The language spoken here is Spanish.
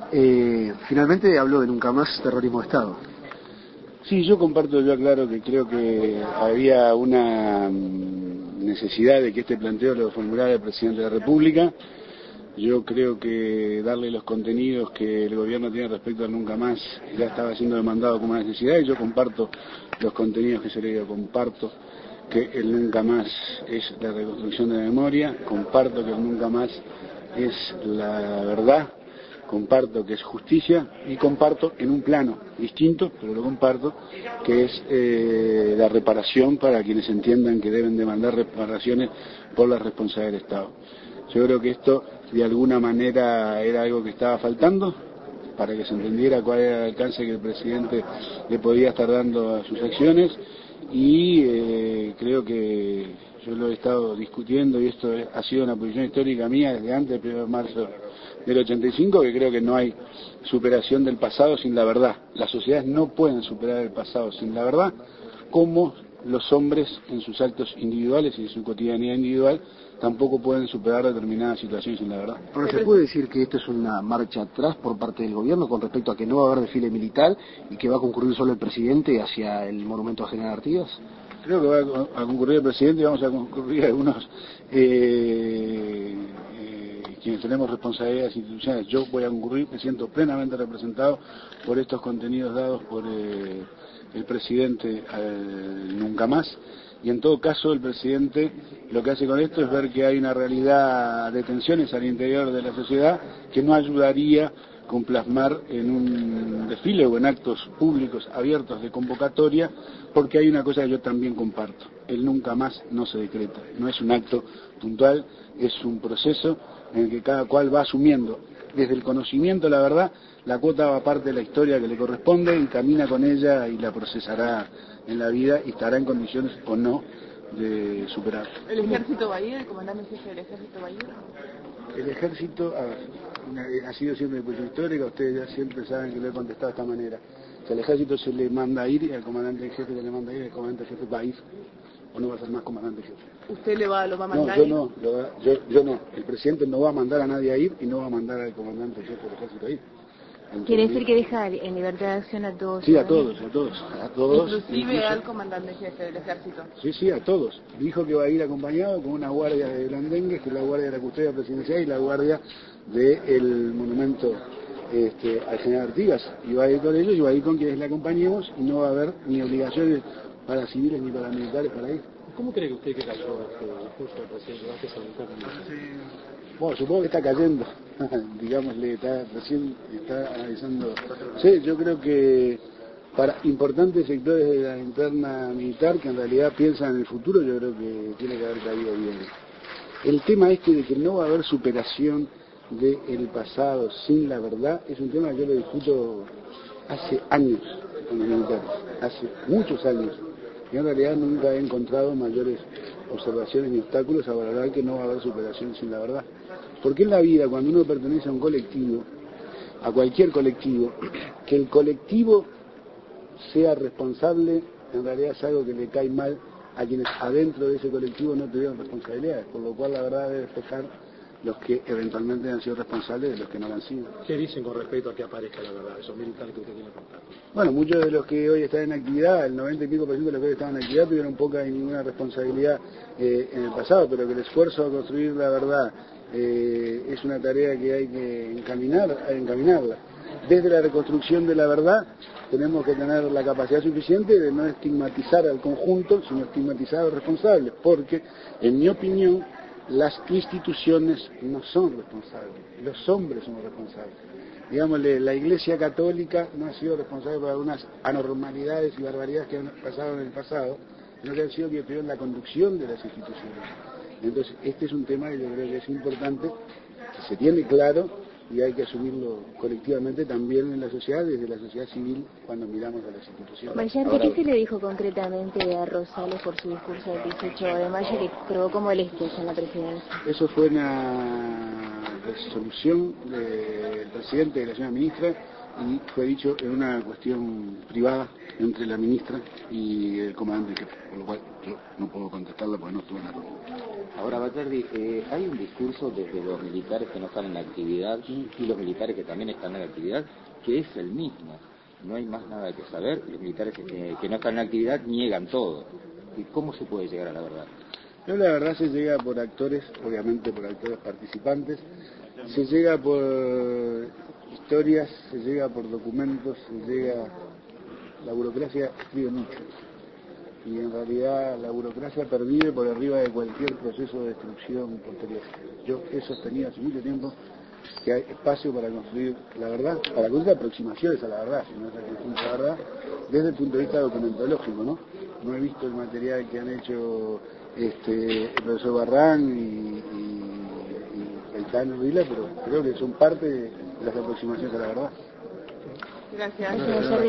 Finalmente habló de nunca más terrorismo de Estado. Sí, yo aclaro que creo que había una necesidad de que este planteo lo formulara el presidente de la República. Yo creo que darle los contenidos que el gobierno tiene respecto al nunca más ya estaba siendo demandado como una necesidad, y yo comparto los contenidos que se le dio, comparto que el nunca más es la reconstrucción de la memoria, comparto que el nunca más es la verdad, comparto que es justicia, y comparto en un plano distinto, pero lo comparto, que es la reparación para quienes entiendan que deben demandar reparaciones por la responsabilidad del Estado. Yo creo que esto de alguna manera era algo que estaba faltando para que se entendiera cuál era el alcance que el presidente le podía estar dando a sus acciones, y creo que yo lo he estado discutiendo, y esto ha sido una posición histórica mía desde antes del 1 de marzo del 85, que creo que no hay superación del pasado sin la verdad. Las sociedades no pueden superar el pasado sin la verdad, como los hombres en sus actos individuales y en su cotidianidad individual tampoco pueden superar determinadas situaciones sin la verdad. Ahora, ¿se puede decir que esto es una marcha atrás por parte del gobierno con respecto a que no va a haber desfile militar y que va a concurrir solo el presidente hacia el monumento a General Artigas? Creo que va a concurrir el presidente, y vamos a concurrir algunos quienes tenemos responsabilidades institucionales. Yo voy a concurrir, me siento plenamente representado por estos contenidos dados por el presidente nunca más, y en todo caso el presidente lo que hace con esto es ver que hay una realidad de tensiones al interior de la sociedad que no ayudaría con plasmar en un desfile o en actos públicos abiertos de convocatoria, porque hay una cosa que yo también comparto: el nunca más no se decreta, no es un acto puntual, es un proceso en el que cada cual va asumiendo desde el conocimiento la verdad, la cuota va parte de la historia que le corresponde, y camina con ella y la procesará en la vida, y estará en condiciones o no de superar. ¿El ejército va a ir? ¿El comandante en jefe del ejército va a ir? El ejército, ha sido siempre mi posición histórica, ustedes ya siempre saben que lo he contestado de esta manera. Si al ejército se le manda a ir, y al comandante en jefe se le manda a ir, el comandante en jefe va a ir, o no va a ser más comandante en jefe. ¿Usted lo va a mandar? No, yo no. El presidente no va a mandar a nadie a ir, y no va a mandar al comandante en jefe del ejército a ir. ¿Quiere decir que deja en libertad de acción a todos? Sí, a todos. Inclusive al comandante en jefe del ejército. Sí, a todos. Dijo que va a ir acompañado con una guardia de Blandengues, que es la guardia de la custodia presidencial y la guardia del monumento al general Artigas. Y va a ir con ellos, y va a ir con quienes le acompañemos, y no va a haber ni obligaciones para civiles ni para militares para ir. ¿Cómo cree usted que cayó el discurso del presidente Vázquez sobre el término? Bueno, supongo que está cayendo, digámosle, recién está analizando. Sí, yo creo que para importantes sectores de la interna militar que en realidad piensan en el futuro, yo creo que tiene que haber caído bien. El tema de que no va a haber superación del pasado sin la verdad es un tema que yo lo discuto hace años con los militares, hace muchos años. Y en realidad nunca he encontrado mayores observaciones ni obstáculos a valorar que no va a haber superación sin la verdad. Porque en la vida, cuando uno pertenece a un colectivo, a cualquier colectivo, que el colectivo sea responsable, en realidad es algo que le cae mal a quienes adentro de ese colectivo no tuvieron responsabilidades, por lo cual la verdad debe despejar los que eventualmente han sido responsables de los que no lo han sido. ¿Qué dicen con respecto a que aparezca la verdad, esos militares que usted tiene contar? Bueno, muchos de los que hoy están en actividad, el 90 y pico % de los que hoy estaban en actividad, tuvieron poca y ninguna responsabilidad en el pasado, pero que el esfuerzo a construir la verdad es una tarea que hay que encaminarla. Desde la reconstrucción de la verdad tenemos que tener la capacidad suficiente de no estigmatizar al conjunto, sino estigmatizar a los responsables, porque, en mi opinión, las instituciones no son responsables, los hombres somos responsables. Digámosle, la Iglesia Católica no ha sido responsable por algunas anormalidades y barbaridades que han pasado en el pasado, sino que han sido quienes tuvieron la conducción de las instituciones. Entonces, este es un tema que yo creo que es importante, que se tiene claro, y hay que asumirlo colectivamente también en la sociedad, desde la sociedad civil, cuando miramos a las instituciones. Mayarte, ¿qué se le dijo concretamente a Rosales por su discurso del 18 de mayo que provocó molestias en la presidencia? Eso fue una resolución del presidente y de la señora ministra, y fue dicho en una cuestión privada entre la ministra y el comandante en jefe, por lo cual yo no puedo contestarla porque no estuve en la reunión. Ahora, Baterdi, hay un discurso desde los militares que no están en actividad y los militares que también están en actividad, que es el mismo. No hay más nada que saber, los militares que no están en actividad niegan todo. ¿Y cómo se puede llegar a la verdad? No, la verdad se llega por actores, obviamente por actores participantes, se llega por historias, se llega por documentos, se llega... La burocracia escribe mucho. Y en realidad la burocracia pervive por arriba de cualquier proceso de destrucción posterior. Yo he sostenido hace mucho tiempo que hay espacio para construir la verdad, para construir aproximaciones a la verdad, si no es la verdad, desde el punto de vista documentológico, ¿no? No he visto el material que han hecho el profesor Barrán y el Tano Vila, pero creo que son parte de las aproximaciones a la verdad. Gracias.